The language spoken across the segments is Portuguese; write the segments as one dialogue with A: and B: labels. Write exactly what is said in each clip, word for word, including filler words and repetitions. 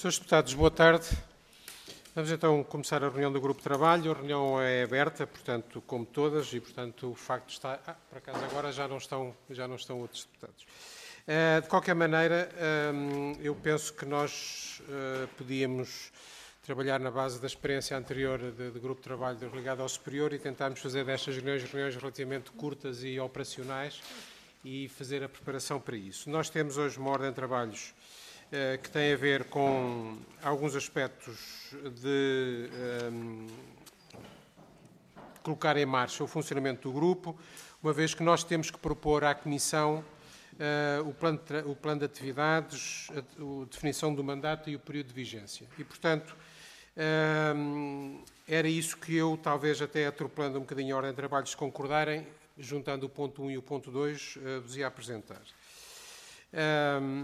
A: senhores Deputados, boa tarde. Vamos então começar a reunião do Grupo de Trabalho. A reunião é aberta, portanto, como todas, e, portanto, o facto está... Ah, por acaso agora já não estão, já não estão outros deputados. Uh, de qualquer maneira, um, eu penso que nós uh, podíamos trabalhar na base da experiência anterior de, de Grupo de Trabalho ligado ao Superior e tentarmos fazer destas reuniões reuniões relativamente curtas e operacionais e fazer a preparação para isso. Nós temos hoje uma ordem de trabalhos que tem a ver com alguns aspectos de um, colocar em marcha o funcionamento do grupo, uma vez que nós temos que propor à Comissão uh, o, plano de, o plano de atividades, a, a definição do mandato e o período de vigência. E, portanto, um, era isso que eu, talvez até atropelando um bocadinho a ordem de trabalho, se concordarem, juntando o ponto um e o ponto dois, uh, vos ia apresentar. Um,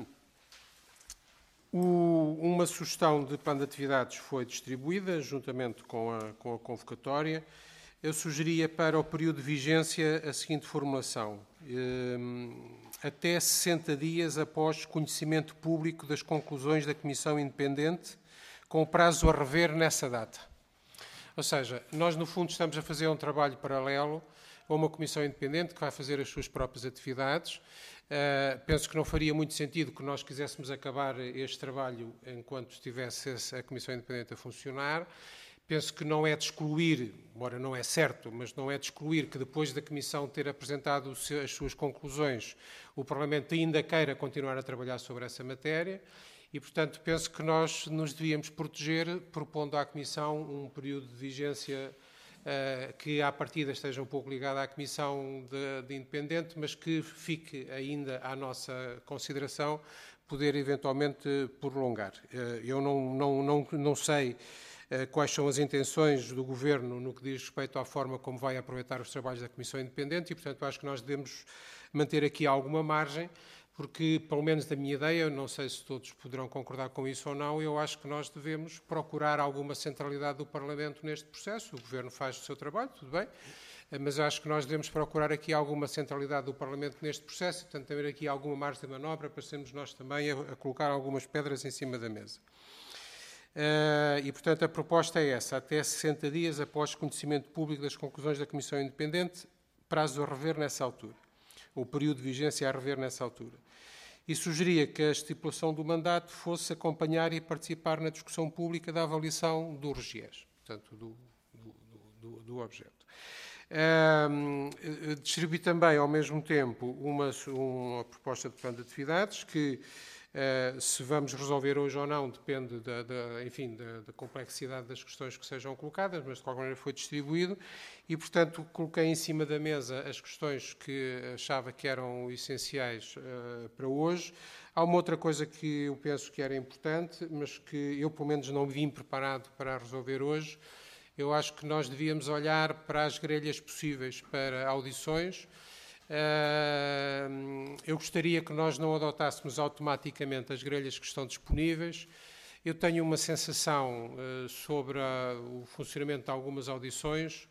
A: O, uma sugestão de plano de atividades foi distribuída, juntamente com a, com a convocatória. Eu sugeria para o período de vigência a seguinte formulação. Eh, até sessenta dias após conhecimento público das conclusões da Comissão Independente, com o prazo a rever nessa data. Ou seja, nós no fundo estamos a fazer um trabalho paralelo a uma Comissão Independente que vai fazer as suas próprias atividades. Uh, penso que não faria muito sentido que nós quiséssemos acabar este trabalho enquanto estivesse a Comissão Independente a funcionar. Penso que não é de excluir, embora não é certo, mas não é de excluir que depois da Comissão ter apresentado as suas conclusões, o Parlamento ainda queira continuar a trabalhar sobre essa matéria e, portanto, penso que nós nos devíamos proteger propondo à Comissão um período de vigência Uh, que à partida esteja um pouco ligada à Comissão de, de Independente, mas que fique ainda à nossa consideração poder eventualmente prolongar. Uh, eu não, não, não, não sei uh, quais são as intenções do Governo no que diz respeito à forma como vai aproveitar os trabalhos da Comissão Independente e, portanto, acho que nós devemos manter aqui alguma margem, porque, pelo menos da minha ideia, não sei se todos poderão concordar com isso ou não, eu acho que nós devemos procurar alguma centralidade do Parlamento neste processo. O Governo faz o seu trabalho, tudo bem, mas acho que nós devemos procurar aqui alguma centralidade do Parlamento neste processo e, portanto, ter aqui alguma margem de manobra para sermos nós também a, a colocar algumas pedras em cima da mesa. Uh, e, portanto, a proposta é essa, até sessenta dias após conhecimento público das conclusões da Comissão Independente, prazo a rever nessa altura. O período de vigência a rever nessa altura. E sugeria que a estipulação do mandato fosse acompanhar e participar na discussão pública da avaliação do RGES, portanto, do, do, do, do objeto. Um, distribuí também, ao mesmo tempo, uma, uma proposta de plano de atividades que, uh, se vamos resolver hoje ou não, depende da, da, enfim, da, da complexidade das questões que sejam colocadas, mas de qualquer maneira foi distribuído e, portanto, coloquei em cima da mesa as questões que achava que eram essenciais uh, para hoje. Há uma outra coisa que eu penso que era importante, mas que eu, pelo menos, não vim preparado para resolver hoje. Eu acho que nós devíamos olhar para as grelhas possíveis para audições. Eu gostaria que nós não adotássemos automaticamente as grelhas que estão disponíveis. Eu tenho uma sensação sobre o funcionamento de algumas audições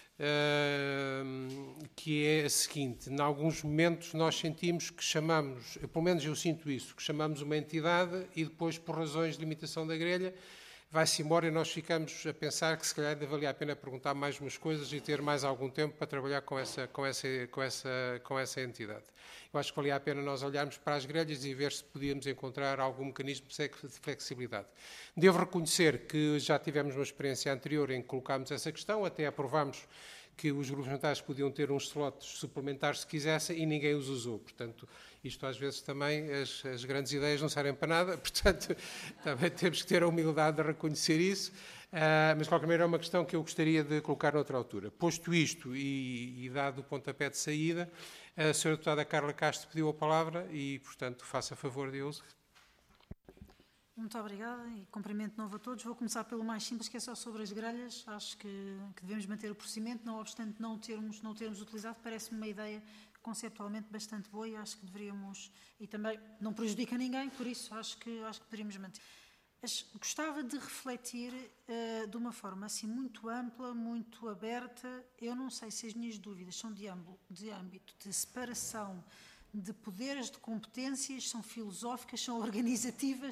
A: que é a seguinte: em alguns momentos nós sentimos que chamamos, pelo menos eu sinto isso, que chamamos uma entidade e depois, por razões de limitação da grelha, vai-se embora e nós ficamos a pensar que se calhar ainda valia a pena perguntar mais umas coisas e ter mais algum tempo para trabalhar com essa, com essa, com essa, com essa entidade. Eu acho que valia a pena nós olharmos para as grelhas e ver se podíamos encontrar algum mecanismo de flexibilidade. Devo reconhecer que já tivemos uma experiência anterior em que colocámos essa questão, até aprovámos que os grupos parlamentares podiam ter uns slots suplementares se quisessem e ninguém os usou. Portanto, isto às vezes também, as, as grandes ideias não servem para nada, portanto, também temos que ter a humildade de reconhecer isso, uh, mas de qualquer maneira é uma questão que eu gostaria de colocar noutra altura. Posto isto e, e dado o pontapé de saída, a senhora deputada Carla Castro pediu a palavra e, portanto, faça favor de uso.
B: Muito obrigada e cumprimento de novo a todos. Vou começar pelo mais simples, que é só sobre as grelhas. Acho que, que devemos manter o procedimento, não obstante não termos, não termos utilizado, parece-me uma ideia conceptualmente bastante boa e acho que deveríamos, e também não prejudica ninguém, por isso acho que, acho que poderíamos manter. Mas gostava de refletir uh, de uma forma assim muito ampla, muito aberta. Eu não sei se as minhas dúvidas são de âmbito de, âmbito de separação de poderes, de competências, são filosóficas, são organizativas,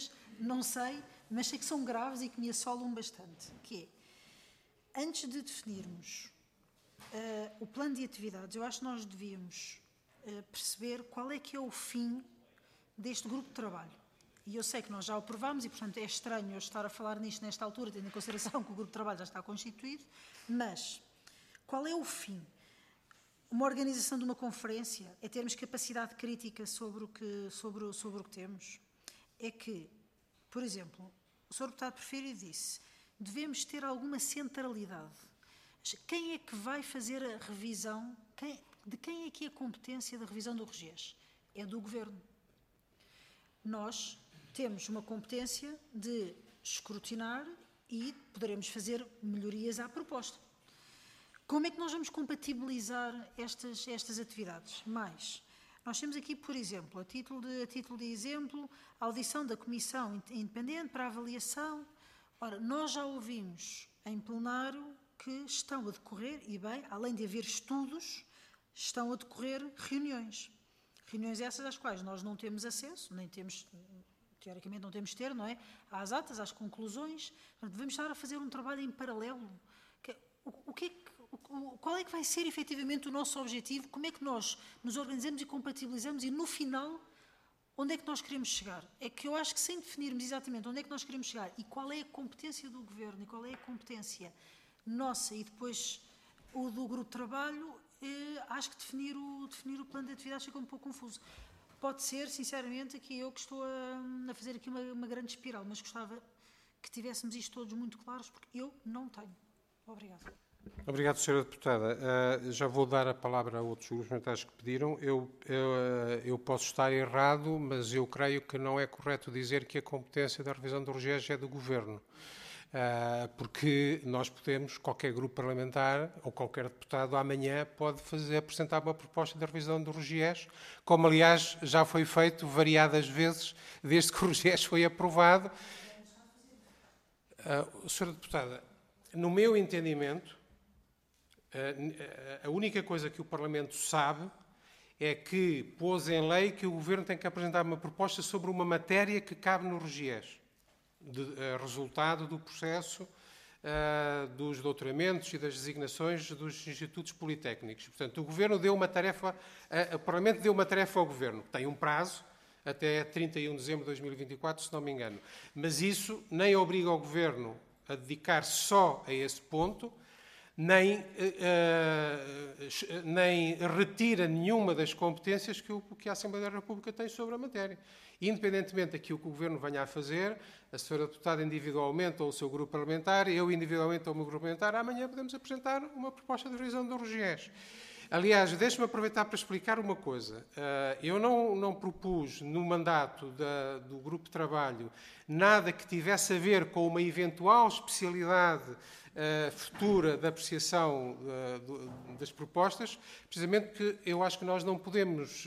B: não sei, mas sei que são graves e que me assolam bastante, que é, antes de definirmos uh, o plano de atividades, eu acho que nós devíamos uh, perceber qual é que é o fim deste grupo de trabalho. E eu sei que nós já o aprovámos e, portanto, é estranho eu estar a falar nisto nesta altura, tendo em consideração que o grupo de trabalho já está constituído, mas qual é o fim? Uma organização de uma conferência é termos capacidade crítica sobre o que, sobre, sobre o que temos? É que, por exemplo, o senhor Deputado Porfírio disse, devemos ter alguma centralidade. Quem é que vai fazer a revisão? Quem, de quem é que é a competência da revisão do RGES? É do Governo. Nós temos uma competência de escrutinar e poderemos fazer melhorias à proposta. Como é que nós vamos compatibilizar estas, estas atividades? Mais, nós temos aqui, por exemplo, a título, de, a título de exemplo, a audição da Comissão Independente para a Avaliação. Ora, nós já ouvimos em plenário que estão a decorrer, e bem, além de haver estudos, estão a decorrer reuniões. Reuniões essas às quais nós não temos acesso, nem temos, teoricamente não temos de ter, não é? Às atas, às conclusões. Portanto, devemos estar a fazer um trabalho em paralelo. O, o que é que Qual é que vai ser efetivamente o nosso objetivo? Como é que nós nos organizamos e compatibilizamos e, no final, onde é que nós queremos chegar? É que eu acho que sem definirmos exatamente onde é que nós queremos chegar e qual é a competência do Governo e qual é a competência nossa e depois o do grupo de trabalho, eh, acho que definir o, definir o plano de atividades fica um pouco confuso. Pode ser, sinceramente, aqui eu que estou a, a fazer aqui uma, uma grande espiral, mas gostava que tivéssemos isto todos muito claros, porque eu não tenho. Obrigada.
A: Obrigado, senhora Deputada. Uh, já vou dar a palavra a outros grupos parlamentares que pediram. Eu, eu, eu posso estar errado, mas eu creio que não é correto dizer que a competência da revisão do RGES é do Governo. Uh, porque nós podemos, qualquer grupo parlamentar ou qualquer deputado amanhã pode fazer, apresentar uma proposta de revisão do RGES, como aliás já foi feito variadas vezes desde que o RGES foi aprovado. Uh, senhora Deputada, no meu entendimento, a única coisa que o Parlamento sabe é que pôs em lei que o Governo tem que apresentar uma proposta sobre uma matéria que cabe no RGES, de, uh, resultado do processo uh, dos doutoramentos e das designações dos institutos politécnicos. Portanto, o Governo deu uma tarefa, uh, o Parlamento deu uma tarefa ao Governo, que tem um prazo até trinta e um de dezembro de dois mil e vinte e quatro, se não me engano. Mas isso nem obriga o Governo a dedicar-se só a esse ponto, nem, uh, nem retira nenhuma das competências que, o, que a Assembleia da República tem sobre a matéria. Independentemente daquilo que o Governo venha a fazer, a senhora deputada individualmente ou o seu grupo parlamentar, eu individualmente ou o meu grupo parlamentar, amanhã podemos apresentar uma proposta de revisão do RGES. Aliás, deixe-me aproveitar para explicar uma coisa. Eu não, não propus no mandato da, do grupo de trabalho nada que tivesse a ver com uma eventual especialidade uh, futura da apreciação uh, do, das propostas, precisamente porque eu acho que nós não podemos uh,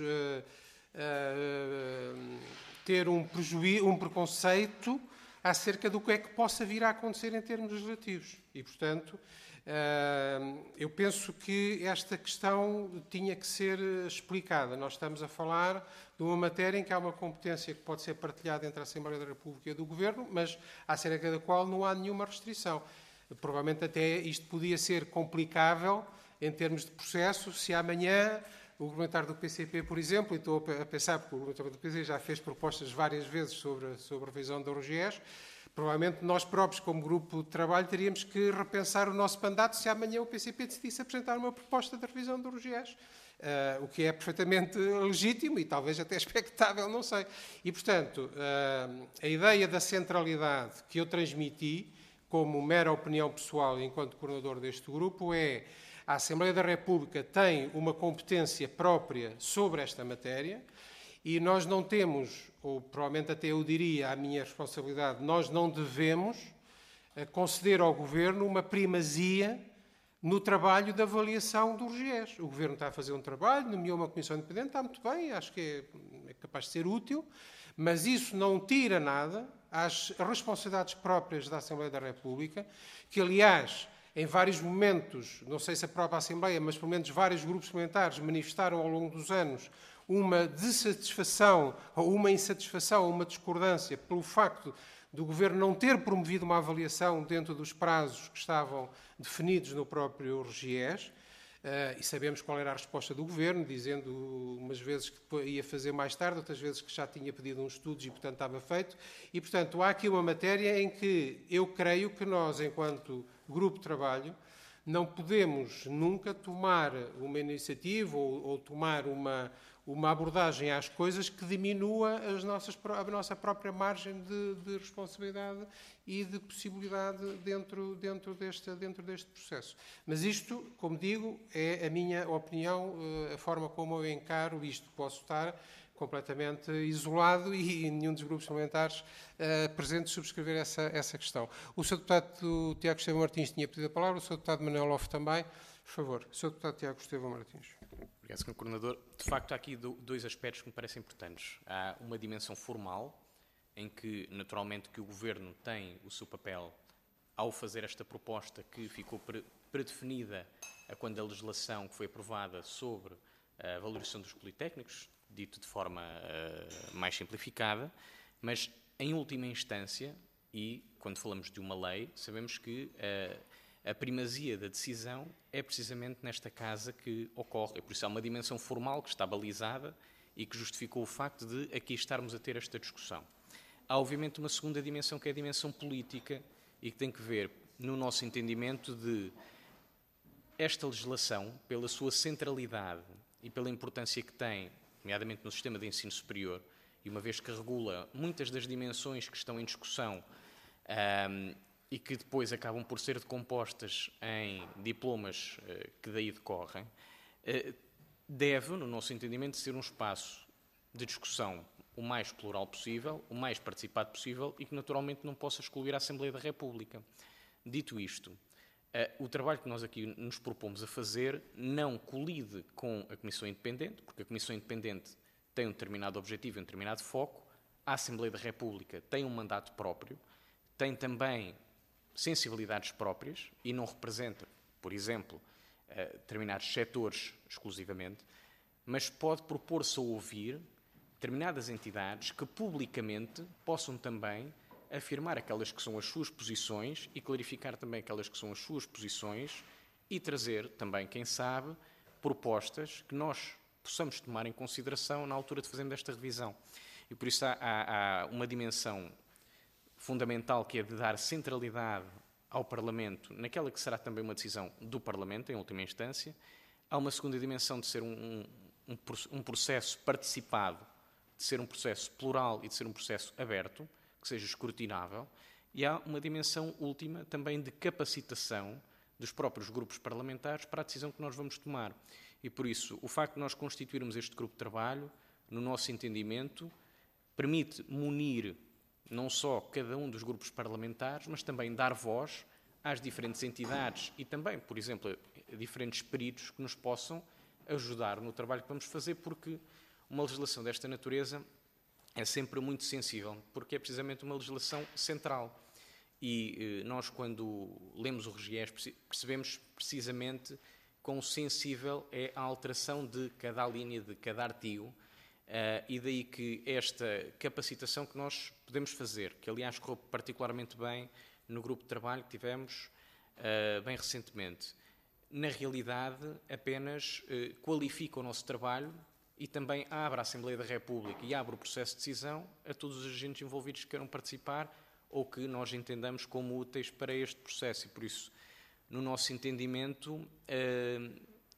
A: uh, ter um, prejuízo, um preconceito acerca do que é que possa vir a acontecer em termos legislativos. E, portanto, eu penso que esta questão tinha que ser explicada. Nós estamos a falar de uma matéria em que há uma competência que pode ser partilhada entre a Assembleia da República e do Governo, mas acerca da qual não há nenhuma restrição. Provavelmente até isto podia ser complicável em termos de processo, se amanhã o parlamentar do P C P, por exemplo, e estou a pensar, porque o parlamentar do P C P já fez propostas várias vezes sobre, sobre a revisão da RGES, provavelmente nós próprios, como grupo de trabalho, teríamos que repensar o nosso mandato se amanhã o P C P decidisse apresentar uma proposta de revisão do RGES, uh, o que é perfeitamente legítimo e talvez até expectável, não sei. E, portanto, uh, a ideia da centralidade que eu transmiti, como mera opinião pessoal enquanto coordenador deste grupo, é a Assembleia da República tem uma competência própria sobre esta matéria e nós não temos, ou provavelmente até eu diria, a minha responsabilidade, nós não devemos conceder ao Governo uma primazia no trabalho de avaliação do RGES. O Governo está a fazer um trabalho, nomeou uma comissão independente, está muito bem, acho que é, é capaz de ser útil, mas isso não tira nada às responsabilidades próprias da Assembleia da República, que, aliás, em vários momentos, não sei se a própria Assembleia, mas pelo menos vários grupos parlamentares manifestaram ao longo dos anos uma dissatisfação ou uma insatisfação ou uma discordância pelo facto do Governo não ter promovido uma avaliação dentro dos prazos que estavam definidos no próprio RGES. Uh, e sabemos qual era a resposta do Governo, dizendo umas vezes que ia fazer mais tarde, outras vezes que já tinha pedido uns estudos e, portanto, estava feito. E, portanto, há aqui uma matéria em que eu creio que nós, enquanto grupo de trabalho, não podemos nunca tomar uma iniciativa ou, ou tomar uma, uma abordagem às coisas que diminua as nossas, a nossa própria margem de, de responsabilidade e de possibilidade dentro, dentro, deste, dentro deste processo. Mas isto, como digo, é a minha opinião, a forma como eu encaro isto. Posso estar completamente isolado e nenhum dos grupos parlamentares uh, presentes subscrever essa, essa questão. O senhor Deputado Tiago Estevão Martins tinha pedido a palavra, o senhor Deputado Manuel Lofe também. Por favor, o senhor Deputado Tiago Estevão Martins.
C: Obrigado, senhor Coordenador. De facto, há aqui dois aspectos que me parecem importantes. Há uma dimensão formal, em que, naturalmente, que o Governo tem o seu papel ao fazer esta proposta que ficou predefinida a quando a legislação que foi aprovada sobre a valorização dos politécnicos, dito de forma uh, mais simplificada, mas, em última instância, e quando falamos de uma lei, sabemos que uh, a primazia da decisão é precisamente nesta casa que ocorre. Por isso há uma dimensão formal que está balizada e que justificou o facto de aqui estarmos a ter esta discussão. Há, obviamente, uma segunda dimensão, que é a dimensão política e que tem que ver, no nosso entendimento, de esta legislação, pela sua centralidade e pela importância que tem, nomeadamente no sistema de ensino superior, e uma vez que regula muitas das dimensões que estão em discussão um, e que depois acabam por ser decompostas em diplomas uh, que daí decorrem, uh, deve, no nosso entendimento, ser um espaço de discussão o mais plural possível, o mais participado possível e que naturalmente não possa excluir a Assembleia da República. Dito isto, uh, o trabalho que nós aqui nos propomos a fazer não colide com a Comissão Independente, porque a Comissão Independente tem um determinado objetivo, um determinado foco, a Assembleia da República tem um mandato próprio, tem também sensibilidades próprias e não representa, por exemplo, uh, determinados setores exclusivamente, mas pode propor-se a ouvir determinadas entidades que publicamente possam também afirmar aquelas que são as suas posições e clarificar também aquelas que são as suas posições e trazer também, quem sabe, propostas que nós possamos tomar em consideração na altura de fazermos esta revisão. E por isso há, há, há uma dimensão fundamental que é de dar centralidade ao Parlamento naquela que será também uma decisão do Parlamento, em última instância. Há uma segunda dimensão de ser um, um, um processo participado, de ser um processo plural e de ser um processo aberto, que seja escrutinável, e há uma dimensão última também de capacitação dos próprios grupos parlamentares para a decisão que nós vamos tomar. E por isso, o facto de nós constituirmos este grupo de trabalho, no nosso entendimento, permite munir não só cada um dos grupos parlamentares, mas também dar voz às diferentes entidades e também, por exemplo, a diferentes peritos que nos possam ajudar no trabalho que vamos fazer, porque uma legislação desta natureza é sempre muito sensível, porque é precisamente uma legislação central. E eh, nós, quando lemos o RGES, percebemos precisamente quão sensível é a alteração de cada linha, de cada artigo, uh, e daí que esta capacitação que nós podemos fazer, que aliás correu particularmente bem no grupo de trabalho que tivemos uh, bem recentemente, na realidade apenas uh, qualifica o nosso trabalho e também abre a Assembleia da República e abre o processo de decisão a todos os agentes envolvidos que queiram participar ou que nós entendamos como úteis para este processo. E por isso, no nosso entendimento, eh,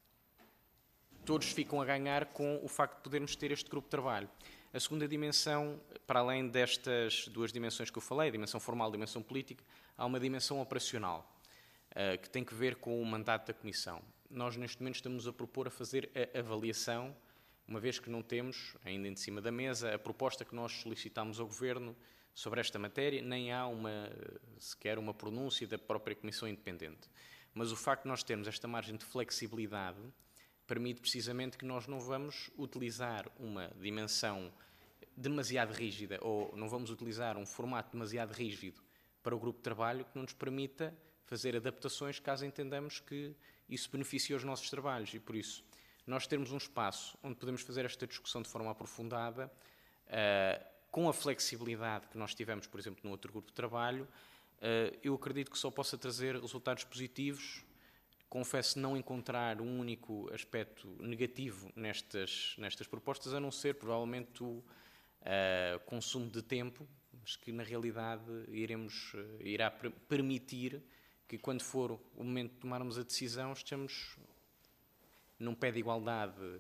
C: todos ficam a ganhar com o facto de podermos ter este grupo de trabalho. A segunda dimensão, para além destas duas dimensões que eu falei, a dimensão formal e a dimensão política, há uma dimensão operacional, eh, que tem que ver com o mandato da Comissão. Nós, neste momento, estamos a propor a fazer a avaliação, uma vez que não temos, ainda em cima da mesa, a proposta que nós solicitámos ao Governo sobre esta matéria, nem há uma, sequer uma pronúncia da própria Comissão Independente. Mas o facto de nós termos esta margem de flexibilidade permite precisamente que nós não vamos utilizar uma dimensão demasiado rígida ou não vamos utilizar um formato demasiado rígido para o grupo de trabalho que não nos permita fazer adaptações caso entendamos que isso beneficie os nossos trabalhos. E por isso, nós termos um espaço onde podemos fazer esta discussão de forma aprofundada, uh, com a flexibilidade que nós tivemos, por exemplo, no outro grupo de trabalho, uh, eu acredito que só possa trazer resultados positivos. Confesso não encontrar um único aspecto negativo nestas, nestas propostas, a não ser, provavelmente, o uh, consumo de tempo, mas que, na realidade, iremos, uh, irá per- permitir que, quando for o momento de tomarmos a decisão, estejamos num pé de igualdade uh,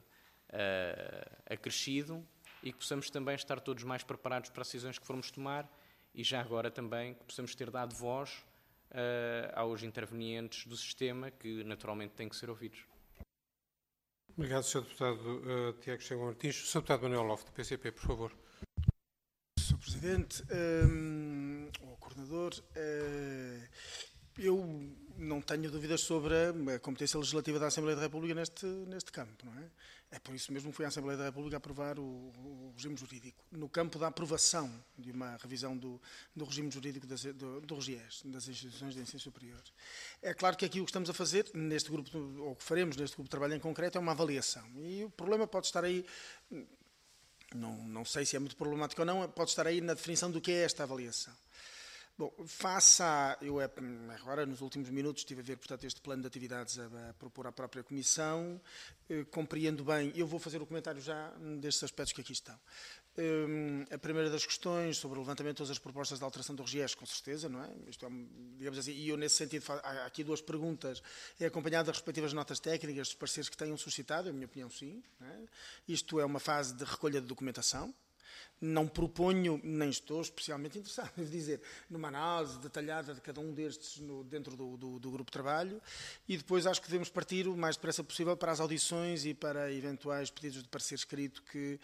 C: acrescido e que possamos também estar todos mais preparados para as decisões que formos tomar e já agora também que possamos ter dado voz uh, aos intervenientes do sistema que naturalmente têm que ser ouvidos.
A: Obrigado, senhor Deputado uh, Tiago Chega Martins. senhor Deputado Manuel Lofo, do P C P, por favor.
D: senhor Presidente, um, o Coordenador, uh, eu não tenho dúvidas sobre a competência legislativa da Assembleia da República neste, neste campo, não é? É por isso mesmo que foi a Assembleia da República aprovar o, o regime jurídico. No campo da aprovação de uma revisão do, do regime jurídico das, do, do R G E S, das instituições de ensino superior. É claro que aqui o que estamos a fazer, neste grupo, ou que faremos neste grupo de trabalho em concreto, é uma avaliação. E o problema pode estar aí, não, não sei se é muito problemático ou não, pode estar aí na definição do que é esta avaliação. Bom, face a... Eu agora, nos últimos minutos, estive a ver, portanto, este plano de atividades a, a propor à própria Comissão. Eh, compreendo bem... Eu vou fazer o comentário já destes aspectos que aqui estão. Eh, a primeira das questões, sobre o levantamento de todas as propostas de alteração do R G E S, com certeza, não é? Isto é, digamos assim, e eu, nesse sentido, há aqui duas perguntas. É acompanhado das respectivas notas técnicas, dos pareceres que tenham suscitado, a minha opinião, sim. Não é? Isto é uma fase de recolha de documentação. Não proponho, nem estou especialmente interessado, devo dizer, numa análise detalhada de cada um destes no, dentro do, do, do grupo de trabalho e depois acho que devemos partir o mais depressa possível para as audições e para eventuais pedidos de parecer escrito que,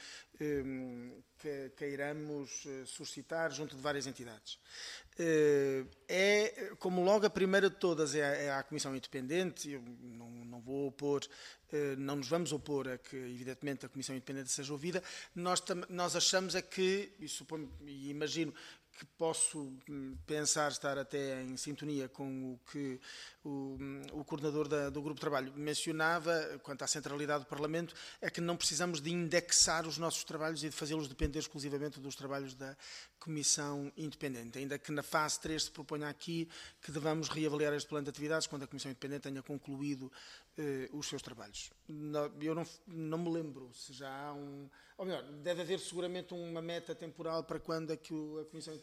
D: que queiramos suscitar junto de várias entidades. É, como logo a primeira de todas é a, é a Comissão Independente, eu não, não vou opor, não nos vamos opor a que, evidentemente, a Comissão Independente seja ouvida. Nós, nós achamos é que, e, suponho, e imagino que posso pensar estar até em sintonia com o que o, o coordenador da, do Grupo de Trabalho mencionava, quanto à centralidade do Parlamento, é que não precisamos de indexar os nossos trabalhos e de fazê-los depender exclusivamente dos trabalhos da Comissão Independente, ainda que na fase três se proponha aqui que devamos reavaliar este plano de atividades quando a Comissão Independente tenha concluído eh, os seus trabalhos. Não, eu não, não me lembro se já há um... Ou melhor, deve haver seguramente uma meta temporal para quando é que a Comissão...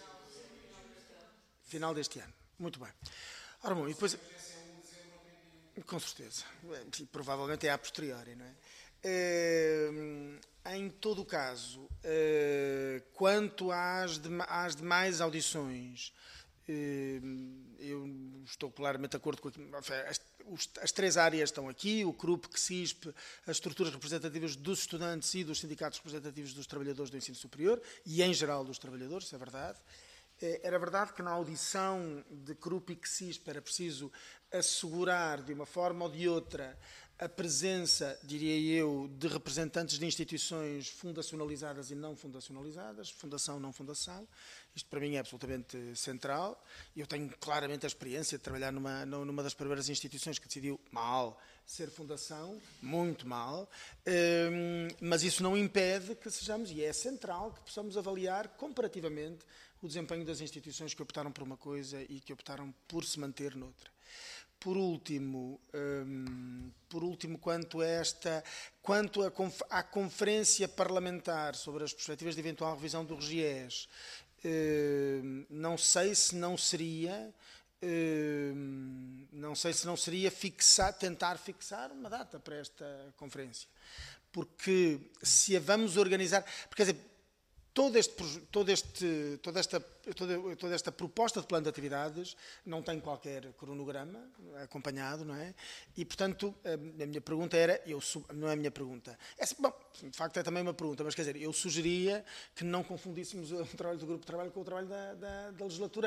D: Final deste ano. Muito bem. Ora bom, e depois... Com certeza. E, provavelmente é a posteriori, não é? Uh, em todo o caso, uh, quanto às, de, às demais audições, uh, eu estou claramente de acordo com aquilo. As, os, as três áreas estão aqui, o C R U P, C S I S P, as estruturas representativas dos estudantes e dos sindicatos representativos dos trabalhadores do ensino superior e, em geral, dos trabalhadores, isso é verdade. Era verdade que na audição de C R U P e C S I S P era preciso assegurar, de uma forma ou de outra, a presença, diria eu, de representantes de instituições fundacionalizadas e não fundacionalizadas, fundação, não fundação. Isto para mim é absolutamente central. Eu tenho claramente a experiência de trabalhar numa, numa das primeiras instituições que decidiu mal ser fundação, muito mal, mas isso não impede que sejamos, e é central, que possamos avaliar comparativamente o desempenho das instituições que optaram por uma coisa e que optaram por se manter noutra. Por último, hum, por último quanto a esta, quanto a, à conferência parlamentar sobre as perspectivas de eventual revisão do R G E S, hum, não sei se não seria, hum, não sei se não seria fixar, tentar fixar uma data para esta conferência, porque se a vamos organizar, porque quer dizer, Todo este, todo este, toda, esta, toda, toda esta proposta de plano de atividades não tem qualquer cronograma acompanhado, não é? E, portanto, a, a minha pergunta era, eu, não é a minha pergunta, é, bom, de facto é também uma pergunta, mas quer dizer, eu sugeria que não confundíssemos o trabalho do grupo de trabalho com o trabalho da, da, da legislatura,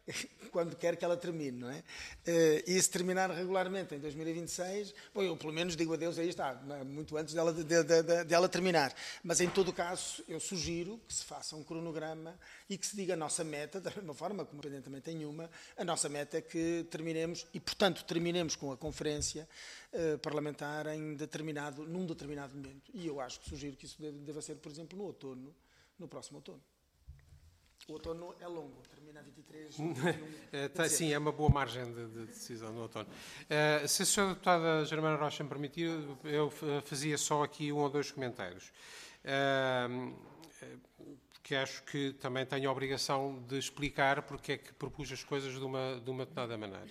D: quando quer que ela termine, não é? E se terminar regularmente em dois mil e vinte e seis, bom, eu pelo menos digo adeus aí está, muito antes dela, de, de, de, dela terminar. Mas em todo o caso, eu sugiro que se faça um cronograma e que se diga a nossa meta, da mesma forma como o Presidente também tem uma, a nossa meta é que terminemos, e portanto terminemos com a conferência uh, parlamentar em determinado, num determinado momento. E eu acho que sugiro que isso deve, deva ser, por exemplo, no outono, no próximo outono. O outono é longo, termina a vinte e três.
A: uh, sim, é uma boa margem de, de decisão no outono. Uh, se a senhora deputada Germana Rocha me permitir, eu fazia só aqui um ou dois comentários. Uh, que acho que também tenho a obrigação de explicar porque é que propus as coisas de uma, de uma determinada maneira.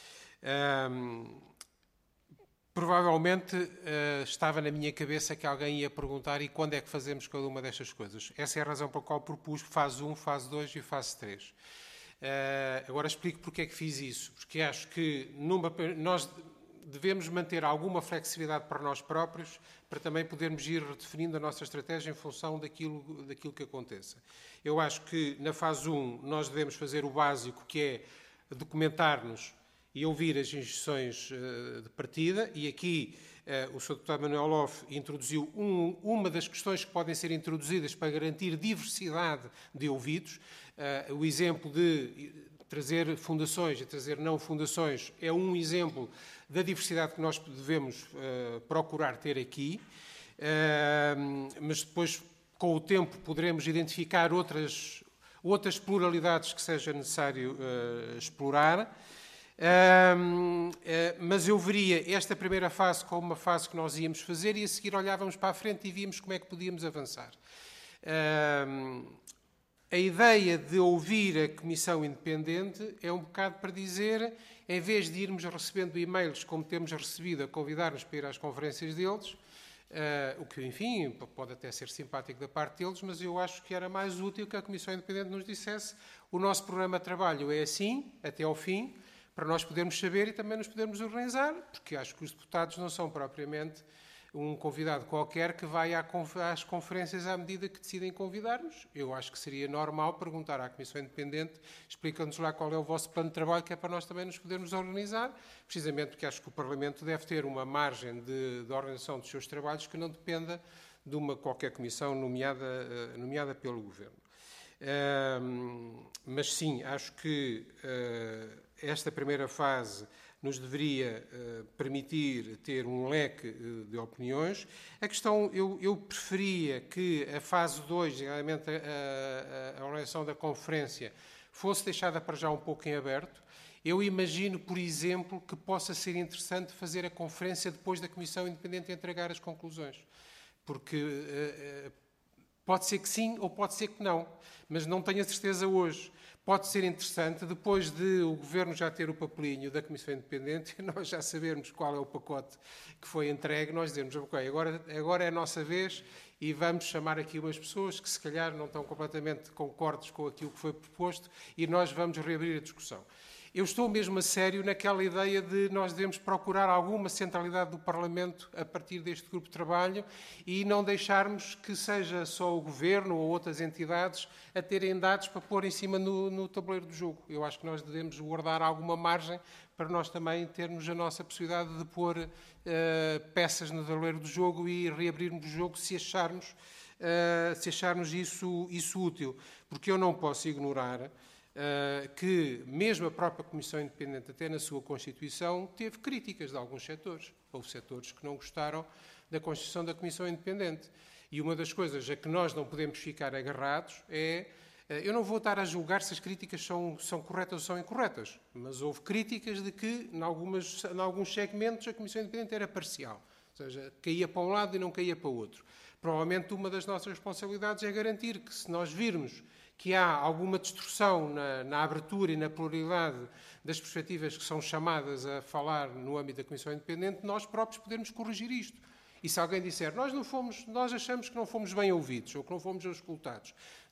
A: Uh, Provavelmente uh, estava na minha cabeça que alguém ia perguntar e quando é que fazemos cada uma destas coisas. Essa é a razão pela qual propus fase um, fase dois e fase três. Uh, agora explico porque é que fiz isso. Porque acho que numa, nós devemos manter alguma flexibilidade para nós próprios para também podermos ir redefinindo a nossa estratégia em função daquilo, daquilo que aconteça. Eu acho que na fase um nós devemos fazer o básico, que é documentar-nos e ouvir as instruções uh, de partida, e aqui uh, o senhor deputado Manuel Lofe introduziu um, uma das questões que podem ser introduzidas para garantir diversidade de ouvidos. Uh, o exemplo de trazer fundações e trazer não fundações é um exemplo da diversidade que nós devemos uh, procurar ter aqui, uh, mas depois, com o tempo, poderemos identificar outras, outras pluralidades que seja necessário uh, explorar. Um, uh, mas eu veria esta primeira fase como uma fase que nós íamos fazer e a seguir olhávamos para a frente e víamos como é que podíamos avançar. Um, a ideia de ouvir a Comissão Independente é um bocado para dizer, em vez de irmos recebendo e-mails como temos recebido a convidar-nos para ir às conferências deles, uh, o que, enfim, pode até ser simpático da parte deles, mas eu acho que era mais útil que a Comissão Independente nos dissesse o nosso programa de trabalho é assim, até ao fim, para nós podermos saber e também nos podermos organizar, porque acho que os deputados não são propriamente um convidado qualquer que vai às conferências à medida que decidem convidar-nos. Eu acho que seria normal perguntar à Comissão Independente, explica-nos lá qual é o vosso plano de trabalho, que é para nós também nos podermos organizar, precisamente porque acho que o Parlamento deve ter uma margem de, de organização dos seus trabalhos que não dependa de uma qualquer comissão nomeada, nomeada pelo Governo. Uh, mas sim, acho que uh, esta primeira fase nos deveria uh, permitir ter um leque uh, de opiniões. A questão, eu, eu preferia que a fase dois, realmente a, a, a organização da conferência, fosse deixada para já um pouco em aberto. Eu imagino, por exemplo, que possa ser interessante fazer a conferência depois da Comissão Independente entregar as conclusões. Porque uh, uh, pode ser que sim ou pode ser que não, mas não tenho a certeza hoje. Pode ser interessante, depois de o Governo já ter o papelinho da Comissão Independente, nós já sabermos qual é o pacote que foi entregue, nós dizemos, ok, agora, agora é a nossa vez e vamos chamar aqui umas pessoas que se calhar não estão completamente concordes com aquilo que foi proposto e nós vamos reabrir a discussão. Eu estou mesmo a sério naquela ideia de nós devemos procurar alguma centralidade do Parlamento a partir deste grupo de trabalho e não deixarmos que seja só o Governo ou outras entidades a terem dados para pôr em cima no, no tabuleiro do jogo. Eu acho que nós devemos guardar alguma margem para nós também termos a nossa possibilidade de pôr uh, peças no tabuleiro do jogo e reabrirmos o jogo se acharmos, uh, se acharmos isso, isso útil. Porque eu não posso ignorar Uh, que mesmo a própria Comissão Independente, até na sua Constituição, teve críticas de alguns setores. Houve setores que não gostaram da Constituição da Comissão Independente. E uma das coisas a que nós não podemos ficar agarrados é... Uh, eu não vou estar a julgar se as críticas são, são corretas ou são incorretas, mas houve críticas de que, em, algumas, em alguns segmentos, a Comissão Independente era parcial. Ou seja, caía para um lado e não caía para o outro. Provavelmente uma das nossas responsabilidades é garantir que, se nós virmos que há alguma distorção na, na abertura e na pluralidade das perspectivas que são chamadas a falar no âmbito da Comissão Independente, nós próprios podemos corrigir isto. E se alguém disser, nós, não fomos, nós achamos que não fomos bem ouvidos ou que não fomos auscultados,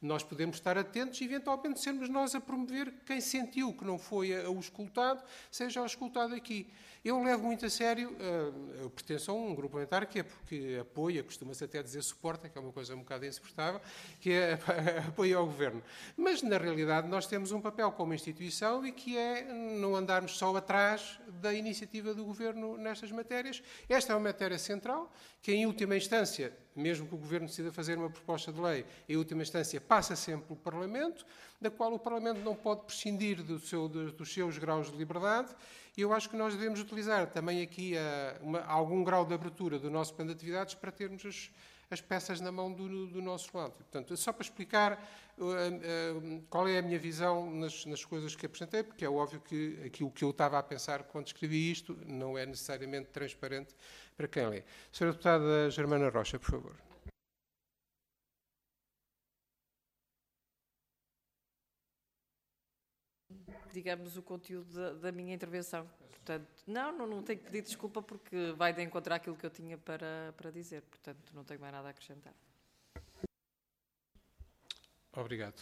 A: nós podemos estar atentos e, eventualmente, sermos nós a promover quem sentiu que não foi o escutado, seja o escutado aqui. Eu levo muito a sério, eu pertenço a um grupo parlamentar que é porque apoia, costuma-se até dizer suporta, que é uma coisa um bocado insuportável, que é apoio ao Governo. Mas, na realidade, nós temos um papel como instituição e que é não andarmos só atrás da iniciativa do Governo nestas matérias. Esta é uma matéria central, que em última instância, mesmo que o Governo decida fazer uma proposta de lei, em última instância passa sempre pelo Parlamento, da qual o Parlamento não pode prescindir do seu, dos seus graus de liberdade. E eu acho que nós devemos utilizar também aqui a, uma, algum grau de abertura do nosso plano de atividades para termos as, as peças na mão do, do nosso lado. E, portanto, só para explicar uh, uh, qual é a minha visão nas, nas coisas que apresentei, porque é óbvio que aquilo que eu estava a pensar quando escrevi isto não é necessariamente transparente para quem lê. Senhora Deputada Germana Rocha, por favor.
E: Digamos, o conteúdo da, da minha intervenção. Portanto, não, não, não tenho que pedir desculpa porque vai de encontrar aquilo que eu tinha para, para dizer. Portanto, não tenho mais nada a acrescentar.
A: Obrigado.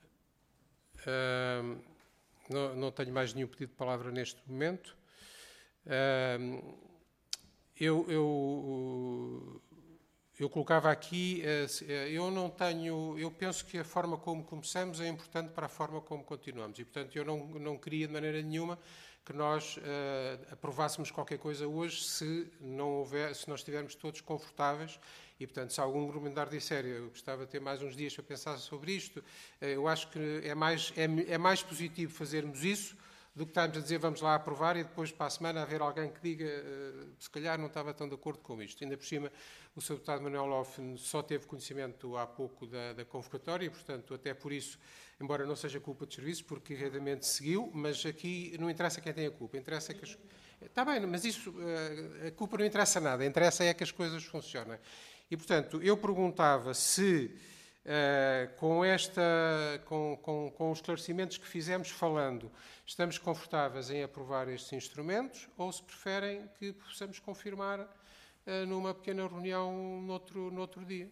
A: Uh, não, não tenho mais nenhum pedido de palavra neste momento. Uh, eu, eu, eu colocava aqui, uh, eu não tenho, eu penso que a forma como começamos é importante para a forma como continuamos e, portanto, eu não, não queria de maneira nenhuma que nós uh, aprovássemos qualquer coisa hoje se não houver, se nós estivermos todos confortáveis e, portanto, se algum grupo parlamentar disser eu gostava de ter mais uns dias para pensar sobre isto, uh, eu acho que é mais, é, é mais positivo fazermos isso do que estarmos a dizer vamos lá aprovar e depois para a semana haver alguém que diga uh, se calhar não estava tão de acordo com isto. Ainda por cima, o senhor Deputado Manuel Lofe só teve conhecimento há pouco da, da convocatória e, portanto, até por isso, embora não seja culpa de serviço, porque realmente seguiu, mas aqui não interessa quem tem a culpa, interessa que as... Está bem, mas isso, uh, a culpa não interessa nada, interessa é que as coisas funcionem. E, portanto, eu perguntava se Uh, com, esta, com, com, com os esclarecimentos que fizemos falando, estamos confortáveis em aprovar estes instrumentos ou se preferem que possamos confirmar uh, numa pequena reunião noutro, noutro dia?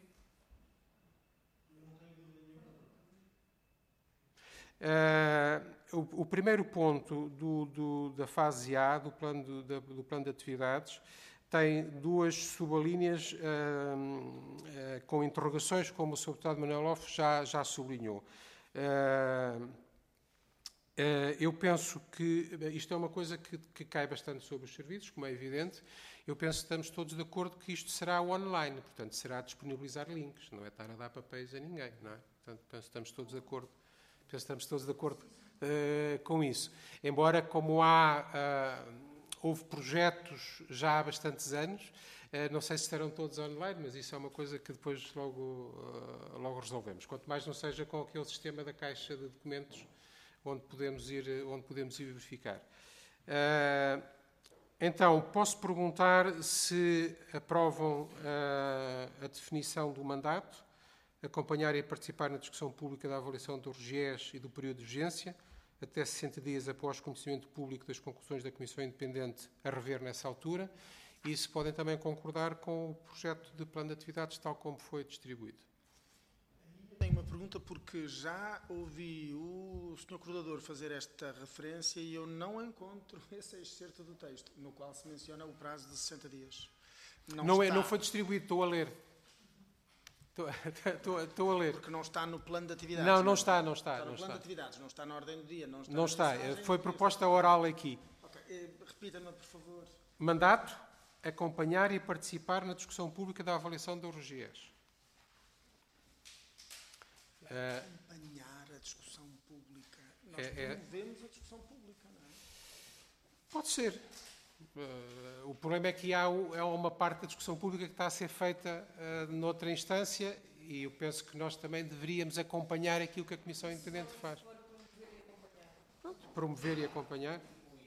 A: Uh, o, o primeiro ponto do, do, da fase A, do plano de, da, do plano de atividades, tem duas subalíneas uh, uh, com interrogações, como o senhor Deputado Manuel Lofe já, já sublinhou. Uh, uh, eu penso que isto é uma coisa que, que cai bastante sobre os serviços, como é evidente. Eu penso que estamos todos de acordo que isto será online, portanto, será disponibilizar links, não é estar a dar papéis a ninguém, não é? Portanto, penso que estamos todos de acordo, penso que estamos todos de acordo uh, com isso. Embora, como há... Uh, Houve projetos já há bastantes anos, não sei se estarão todos online, mas isso é uma coisa que depois logo, logo resolvemos. Quanto mais não seja com aquele sistema da caixa de documentos onde podemos ir, onde podemos ir verificar. Então, posso perguntar se aprovam a definição do mandato, acompanhar e participar na discussão pública da avaliação do R G E S e do período de urgência, até sessenta dias após conhecimento público das conclusões da Comissão Independente a rever nessa altura, e se podem também concordar com o projeto de plano de atividades tal como foi distribuído.
D: Tenho uma pergunta porque já ouvi o senhor Coordenador fazer esta referência e eu não encontro esse excerto do texto, no qual se menciona o prazo de sessenta dias.
A: Não, não, é, não foi distribuído, estou a ler. Estou, estou, estou a ler.
D: Porque não está no plano de atividades.
A: Não, não, não está, não está.
D: Está no
A: não
D: plano
A: está.
D: de atividades, não está na ordem do dia. Não está.
A: Não está. Foi proposta oral aqui.
D: Okay. Repita-me, por favor.
A: Mandato, acompanhar e participar na discussão pública da avaliação do R G E S.
D: Acompanhar a discussão pública. Nós é, promovemos é... a discussão pública, não é?
A: Pode ser. Uh, o problema é que há é uma parte da discussão pública que está a ser feita uh, noutra instância e eu penso que nós também deveríamos acompanhar aquilo que a Comissão Independente faz. Pronto, promover e acompanhar.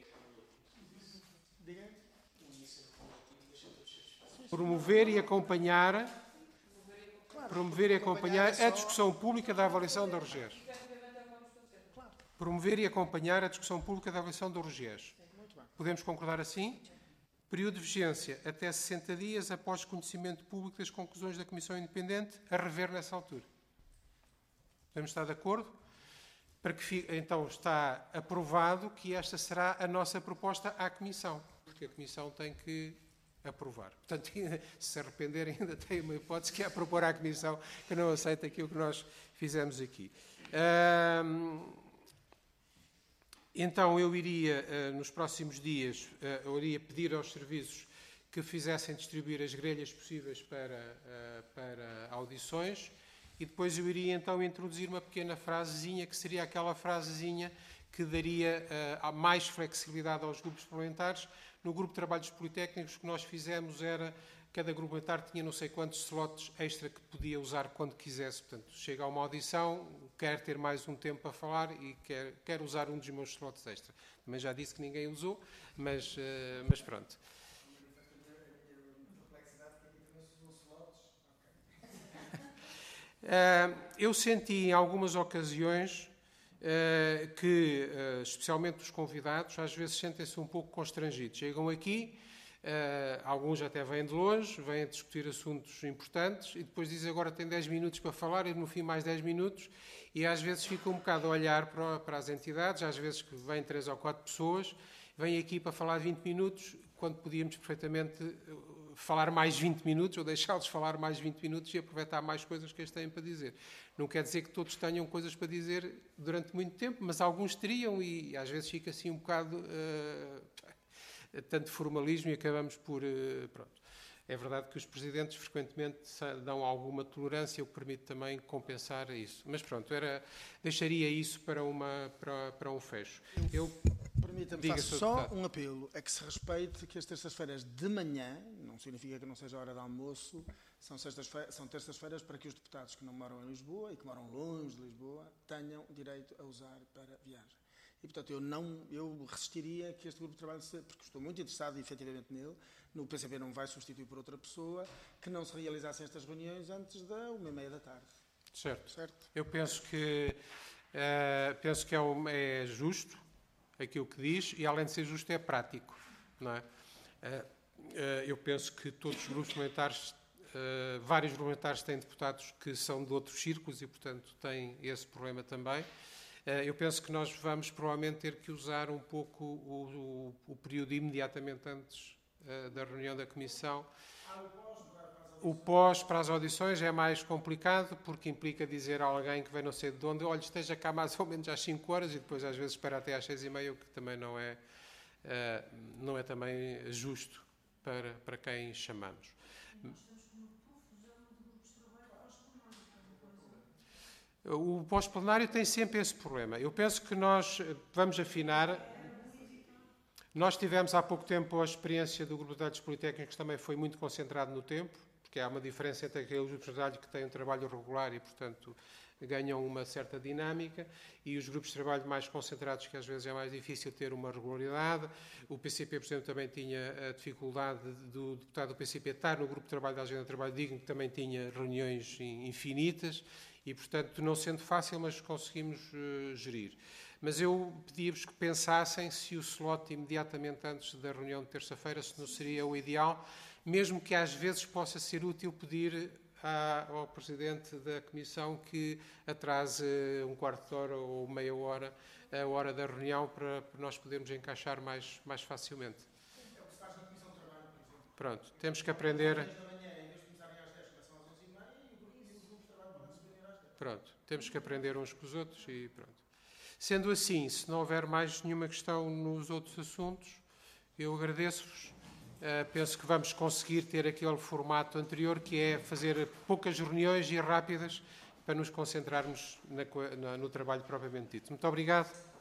A: Promover e acompanhar, promover e acompanhar a discussão pública da avaliação do R G E S. Promover e acompanhar a discussão pública da avaliação do R G E S. Podemos concordar assim? Período de vigência até sessenta dias após conhecimento público das conclusões da Comissão Independente, a rever nessa altura. Podemos estar de acordo? Para que fique, então está aprovado que esta será a nossa proposta à Comissão, porque a Comissão tem que aprovar. Portanto, se se arrepender, ainda tem uma hipótese que é propor à Comissão que não aceita aquilo que nós fizemos aqui. Hum, Então, eu iria, nos próximos dias, eu iria pedir aos serviços que fizessem distribuir as grelhas possíveis para, para audições e depois eu iria, então, introduzir uma pequena frasezinha, que seria aquela frasezinha que daria mais flexibilidade aos grupos parlamentares. No grupo de trabalhos politécnicos, o que nós fizemos era, cada grupo parlamentar tinha não sei quantos slots extra que podia usar quando quisesse. Portanto, chega a uma audição, quer ter mais um tempo para falar e quer, quer usar um dos meus slots extra. Também já disse que ninguém usou, mas, uh, mas pronto. Uh, eu senti em algumas ocasiões uh, que, uh, especialmente os convidados, às vezes sentem-se um pouco constrangidos. Chegam aqui, Uh, alguns até vêm de longe, vêm discutir assuntos importantes e depois dizem agora tem dez minutos para falar e no fim mais dez minutos e às vezes fica um bocado a olhar para, para as entidades, às vezes que vêm três ou quatro pessoas, vêm aqui para falar vinte minutos, quando podíamos perfeitamente falar mais vinte minutos ou deixá-los falar mais vinte minutos e aproveitar mais coisas que eles têm para dizer. Não quer dizer que todos tenham coisas para dizer durante muito tempo, mas alguns teriam e às vezes fica assim um bocado... Uh, tanto formalismo e acabamos por... Pronto. É verdade que os presidentes frequentemente dão alguma tolerância, o que permite também compensar isso. Mas pronto, era, deixaria isso para, uma, para, para um fecho. Eu,
D: Permita-me, faço só deputado. um apelo, é que se respeite que as terças-feiras de manhã, não significa que não seja hora de almoço, são, são terças-feiras para que os deputados que não moram em Lisboa e que moram longe de Lisboa tenham direito a usar para viagem. E, portanto, eu, não, eu resistiria que este grupo de trabalho, porque estou muito interessado, efetivamente, nele, no P C P não vai substituir por outra pessoa, que não se realizassem estas reuniões antes da uma e meia da tarde.
A: Certo.
D: certo?
A: Eu penso que, uh, penso que é, um, é justo aquilo que diz e, além de ser justo, é prático. Não é? Uh, uh, eu penso que todos os grupos parlamentares, uh, vários grupos parlamentares têm deputados que são de outros círculos e, portanto, têm esse problema também. Eu penso que nós vamos provavelmente ter que usar um pouco o, o, o período imediatamente antes uh, da reunião da Comissão. O pós para as audições é mais complicado porque implica dizer a alguém que vem não sei de onde, olha, esteja cá mais ou menos às cinco horas e depois às vezes espera até às seis e meia, o que também não é, uh, não é também justo para, para quem chamamos. O pós-plenário tem sempre esse problema. Eu penso que nós vamos afinar. Nós tivemos há pouco tempo a experiência do grupo de trabalhos politécnicos, também foi muito concentrado no tempo, porque há uma diferença entre aqueles grupos de trabalho que têm um trabalho regular e, portanto, ganham uma certa dinâmica, e os grupos de trabalho mais concentrados, que às vezes é mais difícil ter uma regularidade. O P C P, por exemplo, também tinha a dificuldade do deputado do P C P estar no grupo de trabalho da Agenda de Trabalho Digno, que também tinha reuniões infinitas, e, portanto, não sendo fácil, mas conseguimos uh, gerir. Mas eu pedia-vos que pensassem se o slot imediatamente antes da reunião de terça-feira, se não seria o ideal, mesmo que às vezes possa ser útil pedir à, ao Presidente da Comissão que atrase um quarto de hora ou meia hora a hora da reunião para, para nós podermos encaixar mais, mais facilmente.
D: É o que se faz na Comissão de Trabalho, por exemplo.
A: Pronto, temos que aprender... Pronto, temos que aprender uns com os outros e pronto. Sendo assim, se não houver mais nenhuma questão nos outros assuntos, eu agradeço-vos. Uh, penso que vamos conseguir ter aquele formato anterior, que é fazer poucas reuniões e rápidas para nos concentrarmos na, na, no trabalho propriamente dito. Muito obrigado.